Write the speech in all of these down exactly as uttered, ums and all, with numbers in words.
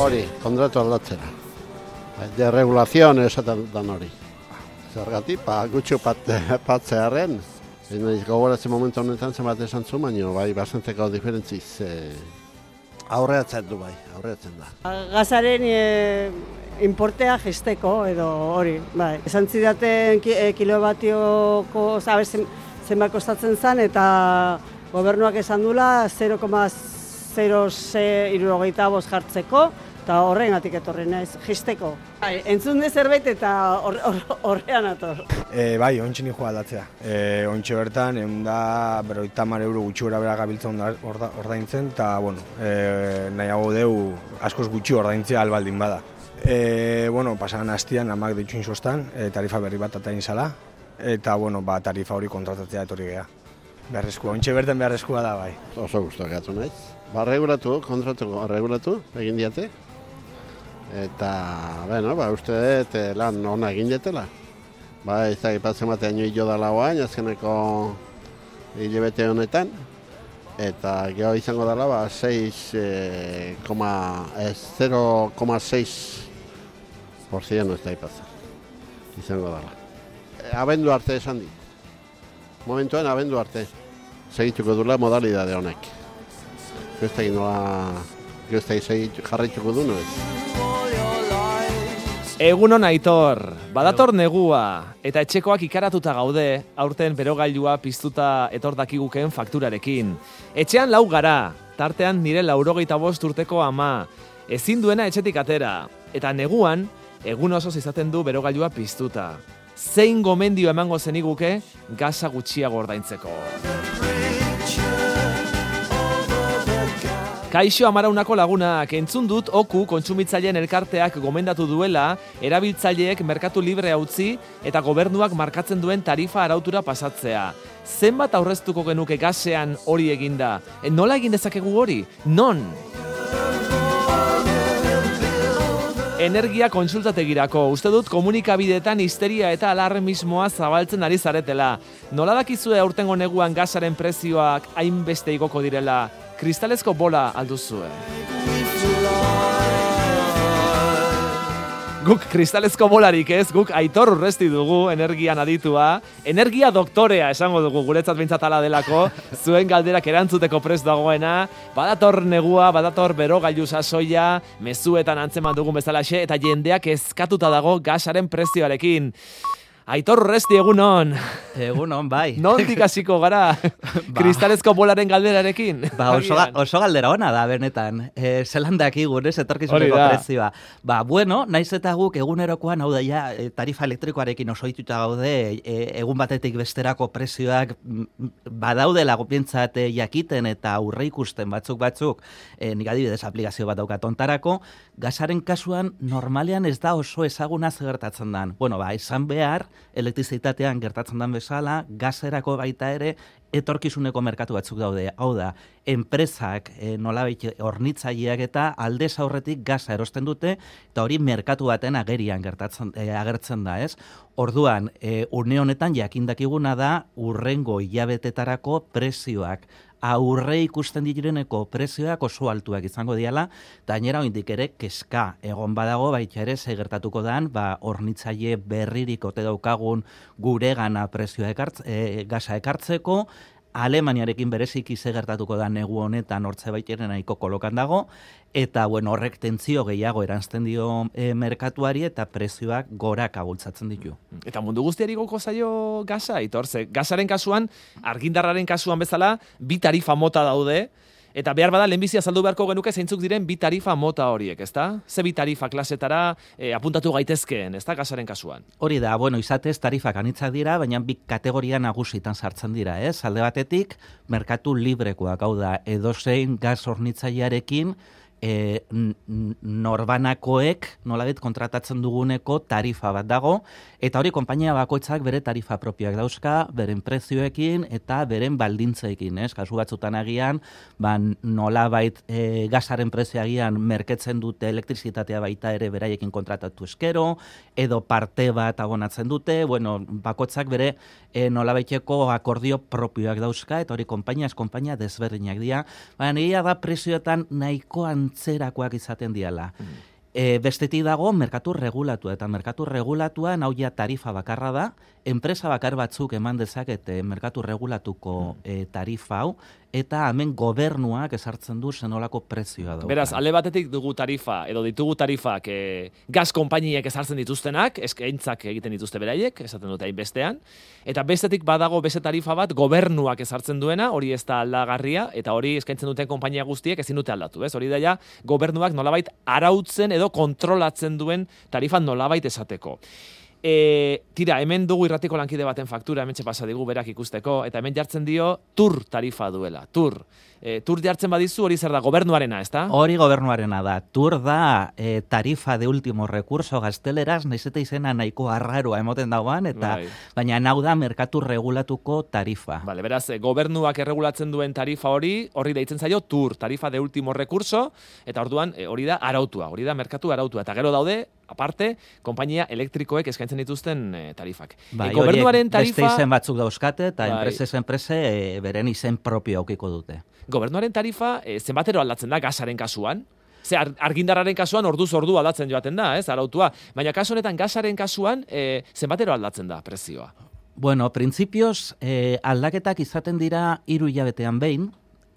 Hori, kontratu aldatzera. Deregulazioan esaten dan hori. Zergatik, pa, gutxu pat, patzearen, gogoratzen momentu honetan zenbat esan zu, baina bai, bastanteko diferentziz eh, aurreatzen du bai, aurreatzen da. Gazaren e, importea jesteko edo hori, bai. Esan zidaten ki, e, kilobatioko, zabe, zen, zenbat kostatzen zen, eta gobernuak esan dula zero koma zero hirurogeita bost jartzeko, eta horrengatik etorri naiz, jesteko. Bai, entzun de zerbait eta horrean ator. E, bai, ontsi nioa aldatzea. E, ontsi bertan, egun da, berroita hamar euro gutxi gora bera gabiltzen orda, ordaintzen, eta, bueno, e, nahiago deu askoz gutxi ordaintzea albaldin bada. E, bueno, pasagan hastian, amak ditxuin sostan, e, tarifa berri bat atain zala, eta, bueno, ba, tarifa hori kontratatzea etorri geha. Beharrezkoa, ontsi bertan beharrezkoa da, bai. Oso guztuak gatu naiz. Ba, regulatu, kontratu, regulatu, egin diate. Eta, bueno, ba, uste dut lan ona egin dietela. Ba, ez da, ipatzen batean jo da lauain, azkeneko hilabete honetan. Eta geho izango dela, ba, zero koma seis por ciento ez da ipatzen. Izango dela. Abendu arte esan dit. Momentuan abendu arte. Segituko dula modalidade honek. Guztak inola, guztak jarraituko du, no ez? Egunon Aitor, badator negua, eta etxekoak ikaratuta gaude, aurten berogailua piztuta etor dakigukeen fakturarekin. Etxean lau gara, tartean nire laurogeita bost urteko ama, ezin duena etxetik atera, eta neguan, egun osoz izaten du berogailua piztuta. Zein gomendio emango zeniguke gaza gutxiago ordaintzeko. Kaixo Amaraunako lagunak, entzun dut Oku kontsumitzaileen elkarteak gomendatu duela erabiltzaileek merkatu libre utzi eta gobernuak markatzen duen tarifa arautura pasatzea. Zenbat aurreztuko genuke gasean hori eginda? E, nola egin dezakegu hori? Non? Energia kontsultategirako, uste dut komunikabideetan histeria eta alarmismoa zabaltzen ari zaretela. Nola dakizue aurtengo neguan gasaren prezioak hainbeste igoko direla? Kristalezko bola alduzue. Guk kristalezko bolarik ez, guk Aitor Urresti dugu energian aditua. Energia doktorea esango dugu guretzat behintzat ala delako. Zuen galderak erantzuteko prest dagoena. Badator negua, badator berogailu sasoia, mezuetan antzeman dugun bezalaxe, eta jendeak eskatuta dago gasaren prezioarekin. Aitor Urresti, egunon. Egunon, bai. Nondik hasiko gara? Ba. Kristalezko bolaren galderarekin? Ba, oso, oso galdera ona da, benetan. E, zelan dakigu, ez, etorkizuneko prezioa. Ba, bueno, naiz eta guk egunerokoan, hau da, ja, tarifa elektrikoarekin oso dituta gaude, e, egun batetik besterako prezioak badaudela gopintzat jakiten eta aurre ikusten batzuk batzuk, e, nik adibidez aplikazio bat daukat ontarako, gasaren kasuan normalean ez da oso ezaguna gertatzen dan. Bueno, ba, esan behar, elektrizitatean gertatzen den bezala, gaserako baita ere, etorkizuneko merkatu batzuk daude. Hau da, enpresak e, nolabait hornitzaileak eta aldez aurretik gaza erosten dute, eta hori merkatu baten agerian gertatzen, e, agertzen da, ez? Orduan, e, urne honetan jakindakiguna da urrengo hilabetetarako prezioak. Aurre ikusten direneko prezioak oso altuak izango diala, eta gainera oraindik ere kezka egon badago baita ere ze gertatuko dan, ba hornitzaile berririk ote daukagun guregana prezioa ekartz, e, gaza ekartzeko, Alemaniarekin bereziki ze gertatuko da negu honetan hortze baiteren nahiko kolokan dago, eta bueno, horrek tentzio gehiago eranzten dio e, merkatuari eta prezioak goraka bultzatzen ditu. Eta mundu guztiari goko zaio gaza, Aitor, ze gasaren kasuan, argindarraren kasuan bezala, bi tarifa mota daude, eta behar bada lehenbizi azaldu beharko genuke zeintzuk diren bi tarifa mota horiek, ezta? Ze bi tarifa klasetara e, apuntatu gaitezkeen, ezta, gasaren kasuan? Hori da, bueno, izatez tarifak anitzak dira, baina bi kategoria nagusitan sartzen dira, ez? Alde batetik, merkatu librekoak, hau da, edozein gas hornitzailearekin, E, norbanakoek nolabait kontratatzen duguneko tarifa bat dago, eta hori konpainia bakoitzak bere tarifa propioak dauzka, beren prezioekin eta beren baldintzeekin, ez? Kasu batzutan agian, ba, nolabait e, gasaren prezioagian merketzen dute elektrizitatea baita ere beraiekin kontratatu eskero, edo parte bat abonatzen dute, bueno, bakoitzak bere e, nolabaiteko akordio propioak dauzka, eta hori konpainia ez konpainia desberdinak dira, baina egia da prezioetan nahiko antzerakoak izaten diala. E, bestetik dago merkatu regulatua, eta merkatu regulatuan hau ja tarifa bakarra da, enpresa bakar batzuk eman dezakete merkatu regulatuko e, tarifa hau, eta hemen gobernuak esartzen du zenolako prezioa dauka. Beraz, alde batetik dugu tarifa, edo ditugu tarifak e, gaz konpainiek esartzen dituztenak, eskaintzak egiten dituzte beraiek, esaten dute bestean, eta bestetik badago beste tarifa bat gobernuak esartzen duena, hori ez da aldagarria, eta hori eskaintzen duten konpainia guztiek ezin dute aldatu, ez? Hori da ja, gobernuak nolabait arautzen edo kontrolatzen duen tarifa nolabait esateko. E, tira, hemen dugu irratiko lankide baten faktura, hemen txepasa digu berak ikusteko, eta hemen jartzen dio tur tarifa duela, tur. E, tur jartzen badizu hori zer da, gobernuarena, ez da? Hori gobernuarena da. Tur da e, tarifa de último recurso gazteleraz, nahiz eta izena nahiko arraroa emoten dagoan, eta bai. Baina nau da merkatu regulatuko tarifa. Vale, beraz, e, gobernuak erregulatzen duen tarifa hori, hori deitzen zaio tur, tarifa de último recurso, eta orduan e, hori da arautua, hori da merkatu arautua, eta gero daude, aparte, konpainia elektrikoek eskaintzen dituzten e, tarifak. Bai, e, gobernuaren tarifa... Beste izen batzuk dauzkate, eta bai. enpresez enprese e, beren izen propio aukiko dute. Gobernuaren tarifa e, zenbatero aldatzen da gasaren kasuan? Ze argindarraren kasuan orduz ordu aldatzen joaten da, ez, arautua. Baina kasu honetan gasaren kasuan e, zenbatero aldatzen da prezioa? Bueno, printzipioz e, aldaketak izaten dira hiru hilabetean behin,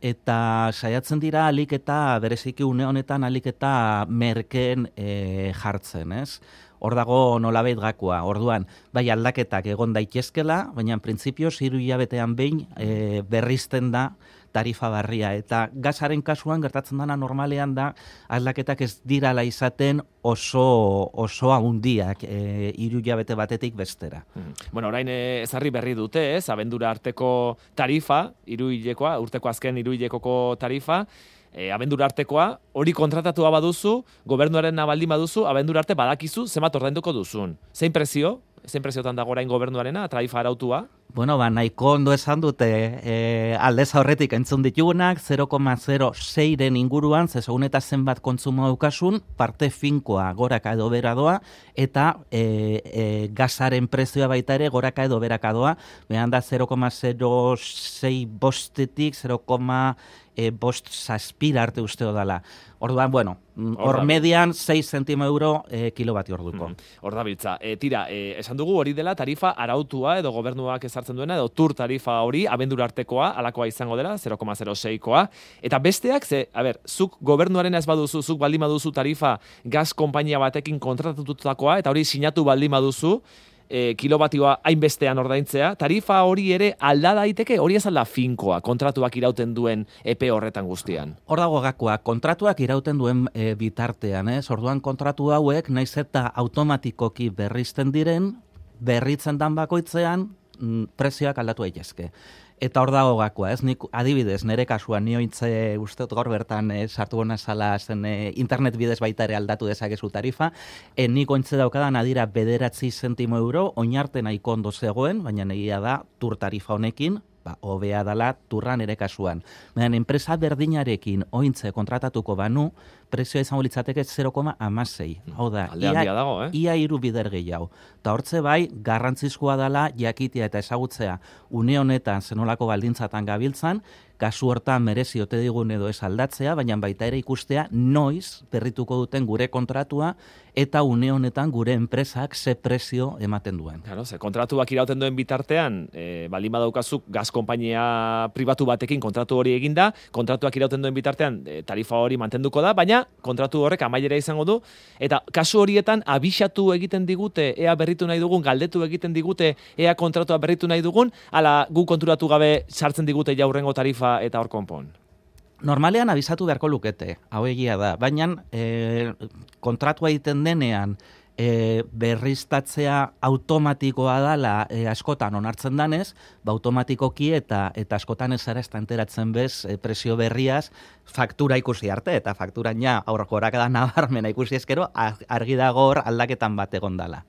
eta saiatzen dira alik eta bereziki une honetan alik eta merkeen e, jartzen, ez? Hor dago nolabait gakoa. Orduan, bai aldaketak egon daitezkela, baina printzipioz hiru hilabetean behin e, berrizten da tarifa barria. Eta gasaren kasuan gertatzen dana normalean da aldaketak ez dirala izaten oso oso handiak e, hiru hilabete batetik bestera. Mm. Bueno, orain ezarri berri dute, ez? Abendura arteko tarifa, hiru hilekoa, urteko azken hiru hilekoko tarifa, E, abendura artekoa, hori kontratatua baduzu, gobernuaren baldin baduzu, abendura arte badakizu, zenbat ordainduko duzun. Zein prezio? Zein preziotan dago orain gobernuarena, tarifa arautua? Bueno, ba, nahiko ondo esan dute e, aldez aurretik entzun ditugunak, zero koma zero seiren inguruan, zezagun eta zenbat kontsumo daukasun, parte finkoa goraka edo bera doa, eta e, e, gasaren prezioa baita ere goraka edo beraka doa, behan da zero koma zero sei bostetik, zero koma E, bost zazpira arte usteo dela. Orduan, bueno, hor median sei zentimo euro e, kilobati orduko. Hor da biltza. E, tira, e, esan dugu hori dela tarifa arautua edo gobernuak ezartzen duena, edo tur tarifa hori abendura artekoa, alakoa izango dela, zero koma zero seikoa. Eta besteak, ze, a ber, zuk gobernuaren ez baduzu, zuk baldin baduzu tarifa gaz konpainia batekin kontratatutakoa, eta hori sinatu baldin baduzu, E, kilobatioa hainbestean ordaintzea, tarifa hori ere alda daiteke, hori ez alda finkoa, kontratuak irauten duen epe horretan guztian. Hor dago gakoa, kontratuak irauten duen e, bitartean, ez? Orduan kontratu hauek, naiz eta automatikoki berrizten diren, berritzen dan bakoitzean, mm, prezioak aldatu daitezke. Eta hor dago gakoa, ez? Nik adibidez, nire kasuan, niointze uste gaur bertan e, sartu gona zala zen e, internet bidez baita ere aldatu dezakezu tarifa, e, nik ointze daukadan adira bederatzi zentimo euro, oinarte nahiko ondo zegoen, baina negia da tur tarifa honekin, ba, hobea dala turran ere kasuan. Baina enpresa berdinarekin ointze kontratatuko banu, prezioa izango litzateke zero koma hamasei. Hau da, ia, dago, eh? ia hiru bider gehiago. Ta hortze bai, garrantzizkoa dela jakitea eta ezagutzea une honetan zenolako baldintzatan gabiltzan, kasu hortan merezi ote digun edo ez aldatzea, baina baita ere ikustea noiz berrituko duten gure kontratua eta une honetan gure enpresak ze prezio ematen duen. Claro, ze kontratuak irauten duen bitartean, e, baldin badaukazuk gaz konpainia pribatu batekin kontratu hori eginda, kontratuak irauten duen bitartean e, tarifa hori mantenduko da, baina kontratu horrek amaiera izango du, eta kasu horietan abixatu egiten digute, ea berritu nahi dugun, galdetu egiten digute, ea kontratua berritu nahi dugun, ala gu konturatu gabe sartzen digute jaurrengo tarifa eta hor konpon. Normalean abisatu beharko lukete, hau egia da, baina e, kontratua egiten denean e, berriztatzea automatikoa dala e, askotan onartzen danez, ba automatikoki eta eta askotan ez zara ez enteratzen bez e, presio berriaz faktura ikusi arte, eta fakturan ja aurrekorak da nabarmena ikusi ezkero, argi dago hor aldaketan bat egon dala.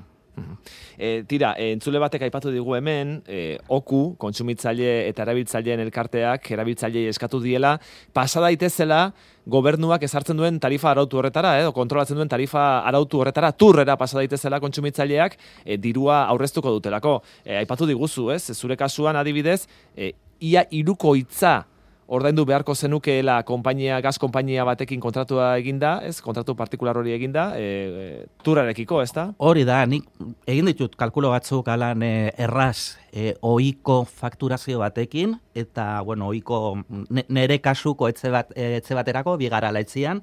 E, tira, e, entzule batek aipatu digu hemen, e, oku, kontsumitzaile eta erabiltzaileen elkarteak, erabiltzaileei eskatu diela, pasa daitezela gobernuak ezartzen duen tarifa arautu horretara, edo kontrolatzen duen tarifa arautu horretara, turrera pasa daitezela kontsumitzaileak, e, dirua aurreztuko dutelako. E, aipatu diguzu, ez? Zure kasuan adibidez, e, ia hiruko hitza ordaindu beharko zenukeela konpainia, gaz konpainia batekin kontratua eginda, ez, kontratu partikular hori eginda, e, turrarekiko, ez da? Hori da, nik egin ditut kalkulo batzuk alan e, erraz e, ohiko fakturazio batekin, eta, bueno, ohiko nere kasuko etxe, bat, etxe baterako, bigarra laitzian,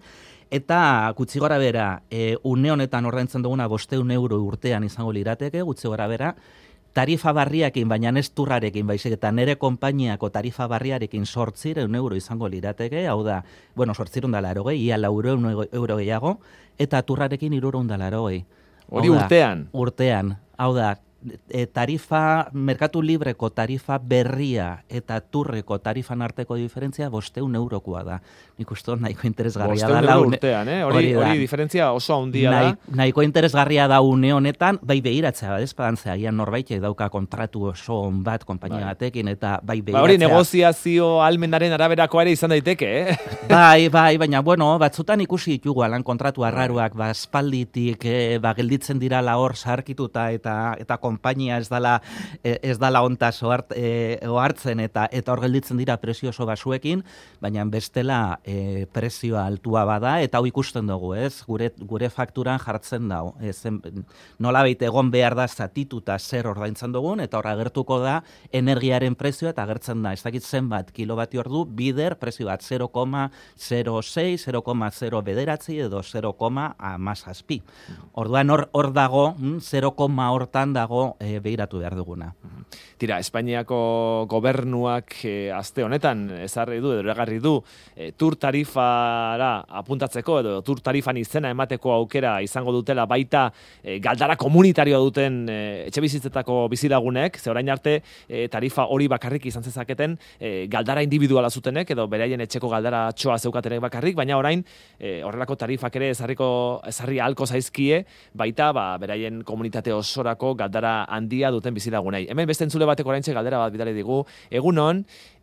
eta gutxi gora bera, e, une honetan ordaintzen duguna bosteun euro urtean izango lirateke, gutxi gora bera, tarifa barriakin, baina ez turrarekin, baizik eta nere konpainiako tarifa barriarekin sortzireun euro izango lirateke, hau da, bueno, sortzirun da larogei, ia laureun euro gehiago, eta turrarekin irurun da larogei. Hori urtean? Urtean, hau da, e, tarifa, merkatu libreko tarifa berria eta turreko tarifan arteko diferentzia bosteun eurokoa da. Nik uste nahiko interesgarria da. Bosteun euro urtean, eh? Hori, hori diferentzia oso handia da. Nahiko interesgarria da une honetan, bai behiratzea, ez padantzea, gian norbaitek dauka kontratu oso on bat konpainia batekin, eta bai behiratzea. Ba, hori negoziazio almenaren araberako ere izan daiteke, eh? Bai, bai, baina, bueno, batzutan ikusi ditugu alan kontratu arraruak, ba, espalditik, eh, ba, gelditzen dirala hor sarkituta eta eta konpainia ez dala ez dala ontas ohart, e, ohartzen eta eta hor gelditzen dira prezio oso basuekin, baina bestela e, prezioa altua bada eta hau ikusten dugu, ez? Gure gure fakturan jartzen dago. Ez nolabait egon behar da zatituta zer ordaintzen dugun eta hor agertuko da energiaren prezioa eta agertzen da. Ez dakit zenbat kilobatio ordu bider prezio bat zero koma zero sei, zero koma zero bederatzi edo zero koma hamazazpi. Orduan hor hor dago, zero koma hortan dago E, behiratu behar duguna. Tira, Espainiako gobernuak e, aste honetan ezarri du, edo egarri du, e, tur tarifara apuntatzeko, edo tur tarifan izena emateko aukera izango dutela baita e, galdara komunitarioa duten e, etxe bizitzetako bizilagunek, ze orain arte e, tarifa hori bakarrik izan zezaketen e, galdara individuala zutenek, edo beraien etxeko galdara txoa zeukatenek bakarrik, baina orain e, horrelako tarifak ere ezarriko, ezarri ahalko zaizkie, baita ba, beraien komunitate osorako galdara handia duten bizilagunei. Hemen beste entzule batek oraintxe galdera bat bidali digu. Egunon,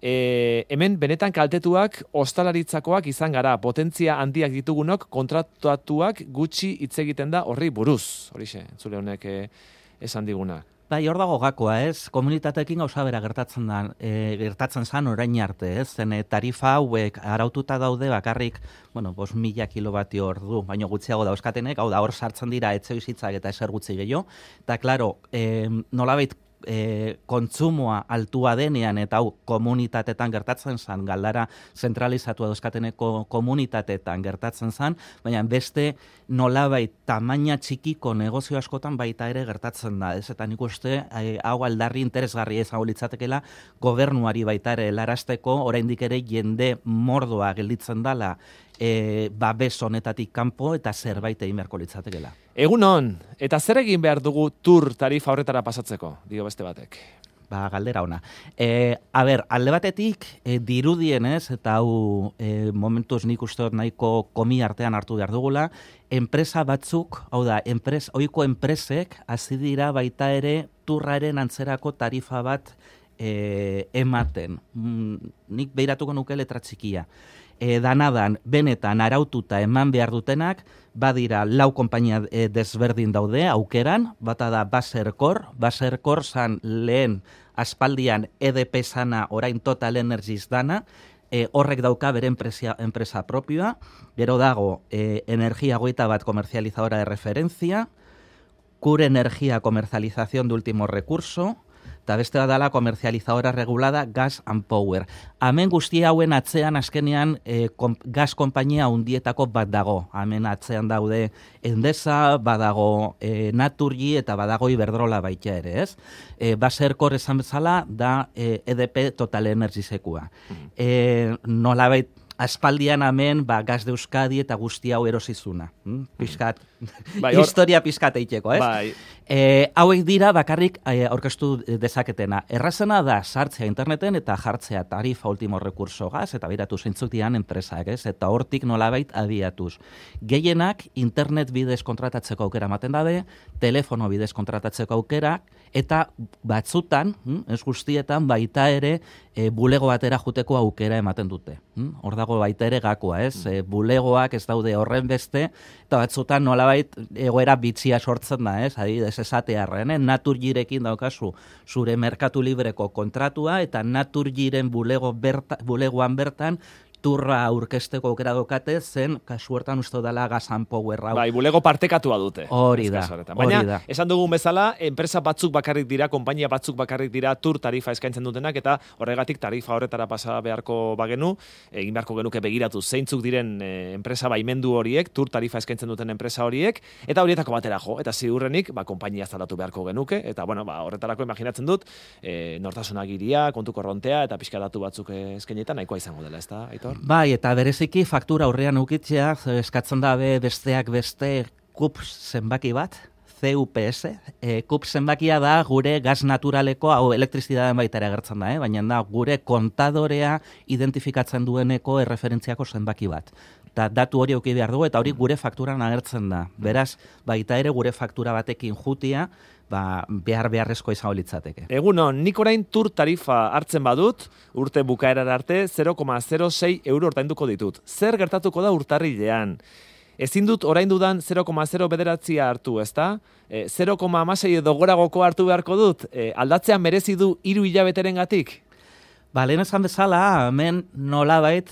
e, hemen benetan kaltetuak ostalaritzakoak izan gara, potentzia handiak ditugunok kontratatuak gutxi hitz egiten da horri buruz. Horixe, entzule honek e, esan diguna. Bai, hor dago gakoa, ez? Komunitateekin gauza bera gertatzen da, e, gertatzen zan orain arte, ez? Zen e, tarifa hauek araututa daude bakarrik, bueno, bost mila kilobatio ordu, baino gutxiago dauzkatenek, hau da hor sartzen dira etxe bizitzak eta eser gutxi gehiago, eta klaro, e, nolabait E, kontsumoa altua denean eta hau komunitatetan gertatzen zan, galdara zentralizatua dauzkateneko komunitatetan gertatzen zan, baina beste nolabait tamaina txikiko negozio askotan baita ere gertatzen da, ez? Eta nik uste e, hau aldarri interesgarria izango litzatekela gobernuari baita ere helarazteko, oraindik ere jende mordoa gelditzen dala E, babes honetatik kanpo eta zerbait egin beharko litzatekeela. Egunon, eta zer egin behar dugu tur tarifa horretara pasatzeko, dio beste batek? Ba, galdera ona. E, a ber, alde batetik, e, dirudienez, eta hau e, momentuz nik uste dut nahiko komi artean hartu behar dugula, enpresa batzuk, hau da, enpres, oiko enpresek hasi dira baita ere turraren antzerako tarifa bat e, ematen. Mm, nik behiratuko nuke letra txikia. E, danadan, benetan araututa eman behar dutenak, badira lau konpainia e, desberdin daude aukeran, bata da Baserkor, Baserkor zan lehen aspaldian E D P sana orain Total Energies dana, e, horrek dauka bere enpresa, enpresa propioa, gero dago e, Energia goita bat komercializadora de referencia, Cure Energia comercialización de último recurso, eta beste bat dela komercializadora regulada Gas and Power. Hemen guztia hauen atzean azkenean e, kom, gas konpainia hundietako bat dago. Hemen atzean daude Endesa, badago e, Naturgy eta badago Iberdrola baita ere, ez? E, Baserkor esan bezala da e, E D P Total Energiesekua. E, nolabait aspaldian hemen ba, Gas de Euskadi eta guzti hau erosizuna. Hm? Piskat, bai, or... historia piskat eiteko, ez? Bai. E, hauek dira bakarrik e, aurkeztu dezaketena. Errazena da sartzea interneten eta jartzea tarifa último recurso gas eta biratu zeintzuk dian enpresak, ez? Eta hortik nolabait abiatuz. Gehienak internet bidez kontratatzeko aukera ematen dabe, telefono bidez kontratatzeko aukera, eta batzutan, hm, ez guztietan, baita ere e, bulego batera juteko aukera ematen dute. Hm? Hor dago dago baita ere gakoa, ez? Mm. E, bulegoak ez daude horren beste, eta batzutan nolabait egoera bitxia sortzen da, ez? Adibidez esatearren, eh? Naturgirekin daukazu zure merkatu libreko kontratua, eta Naturgiren bulego berta, bulegoan bertan turra aurkesteko aukera dokate, zen kasu hortan uste dela Gasan Power hau. Bai, bulego partekatua dute. Hori da, baina, hori da. Esan dugun bezala, enpresa batzuk bakarrik dira, konpainia batzuk bakarrik dira tur tarifa eskaintzen dutenak, eta horregatik tarifa horretara pasa beharko bagenu, egin beharko genuke begiratu zeintzuk diren e, enpresa baimendu horiek, tur tarifa eskaintzen duten enpresa horiek, eta horietako batera jo, eta ziurrenik, ba, konpainia zaldatu beharko genuke, eta bueno, ba, horretarako imaginatzen dut, e, nortasunagiria, kontu korrontea, eta pixka datu batzuk eskainetan nahikoa izango dela, ezta, Aitor? Bai, eta bereziki faktura aurrean ukitzea, eskatzen dabe besteak beste kup zenbaki bat, C U P S, e, kup zenbakia da gure gas naturaleko, hau elektrizitatean baita ere agertzen da, eh? Baina da gure kontadorea identifikatzen dueneko erreferentziako zenbaki bat. Eta datu hori auki behar dugu, eta hori gure fakturan agertzen da. Beraz, baita ere gure faktura batekin jutia, ba, behar beharrezko izango litzateke. Egunon, nik orain tur tarifa hartzen badut, urte bukaerar arte zero koma zero sei euro ordainduko ditut. Zer gertatuko da urtarrilean? Ezin dut orain dudan zero koma zero bederatzia hartu, ezta? E, zero koma hamasei edo goragoko hartu beharko dut, e, aldatzean merezi du hiru hilabeteren gatik? Ba, lehen esan bezala, hemen nolabait,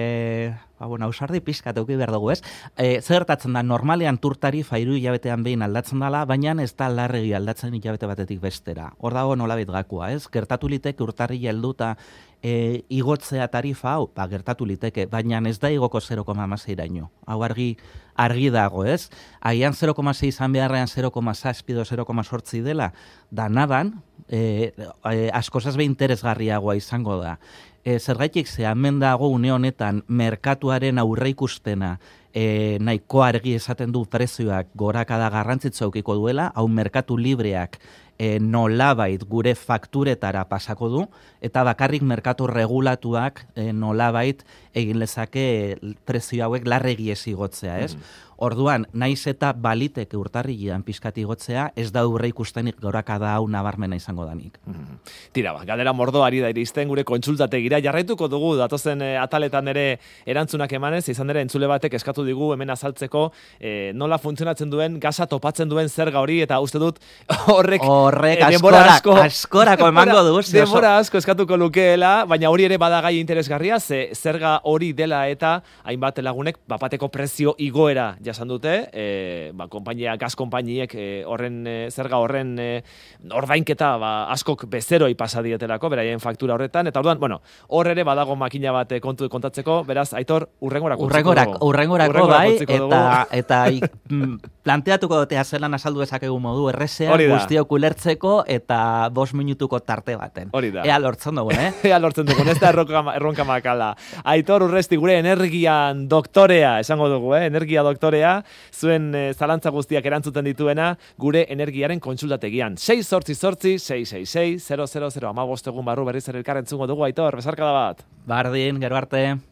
e, ba, bueno, ausardi pixkat euki behar dugu, ez? E, zer gertatzen da, normalean tur tarifa hiru hilabetean behin aldatzen dela, baina ez da larregi aldatzen hilabete batetik bestera. Hor dago nolabait gakoa, ez? Gertatu liteke urtarrila helduta e, igotzea tarifa hau, ba, gertatu liteke, baina ez da igoko zero koma hamasei iraino. Hau argi, argi dago, ez? Agian zero koma sei izan beharrean zero koma zazpi edo zero koma zortzi dela, da nadan, e, e, askozaz be interesgarriagoa izango da. E, zergaitik ze hemen dago une honetan merkatuaren aurreikuspena e, nahiko argi esaten du prezioak gorakada garrantzitsu aukiko duela, hau merkatu libreak e, nolabait gure fakturetara pasako du, eta bakarrik merkatu regulatuak e, nolabait egin lezake prezio hauek larregi ez igotzea, ez? Mm. Orduan, naiz eta baliteke urtarrilean pixkat igotzea, ez da aurre ikustenik gorakada hau nabarmena izango danik. Mm. Tira, ba, galdera mordoari da iristen gure kontsultategira, jarraituko dugu datozen e, ataletan ere erantzunak emanez, izan ere entzule batek eskatu digu hemen azaltzeko e, nola funtzionatzen duen, gasa topatzen duen zerga hori, eta uste dut horrek horrek e, askora, asko, askorako emango du. Denbora asko eskatuko lukeela, baina hori ere badagai interesgarria, ze zerga hori dela eta hainbat lagunek bapateko prezio igoera jasan dute, e, ba, konpainia, gas konpainiek e, horren e, zerga horren e, ordainketa ba, askok bezeroi pasa dietelako, beraien faktura horretan, eta orduan, bueno, hor ere badago makina bat kontu kontatzeko, beraz, Aitor, urrengorako urrengorak, urrengorako bai, eta, eta i, planteatuko dute zelan azaldu ezakegu modu errezea, guztiok ulertzeko, eta bost minutuko tarte baten. Hori da. Ea lortzen dugun, eh? Ea lortzen dugun, ez da erronka, erronka makala. Aitor Urresti, gure energian doktorea, esango dugu, eh? Energia doktorea, zuen e, zalantza guztiak erantzuten dituena, gure energiaren kontsultategian. sei zortzi zortzi, sei sei sei, zero zero zero, hamabost egun barru berriz ere elkarrentzungo dugu, Aitor, besarkada bat. Bardin, gero arte.